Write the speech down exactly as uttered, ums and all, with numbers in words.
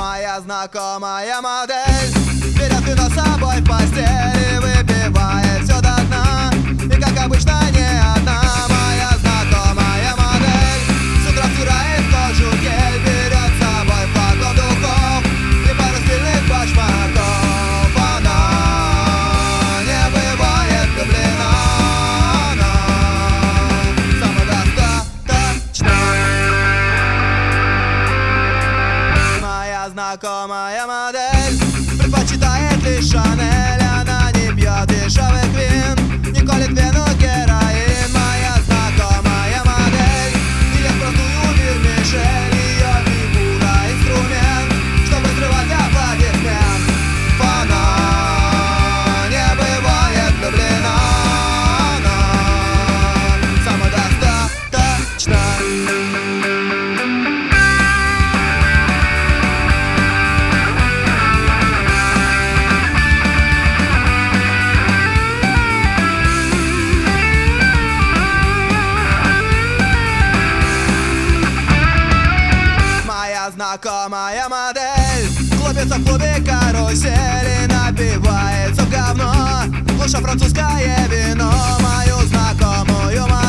Моя знакомая модель берет вино с собой в постель и выпивает все до дна. И как обычно не одна. Моя знакомая модель с утра втирает в кожу гель, берет с собой флакон духов и пару стильных башмаков. Она не бывает влюблена, она самодостаточна. Моя знакомая модель предпочитает лишь Шанель. Она не пьет дешевых вин, не колет вену героин. Моя знакомая модель ест простую вермишель. Ее фигура инструмент, чтобы взрывать аплодисмент. Она не бывает влюблена, она самодостаточна. Знакомая модель клубится в клубе карусели, напивается в говно, лучше французское вино. Мою знакомую модель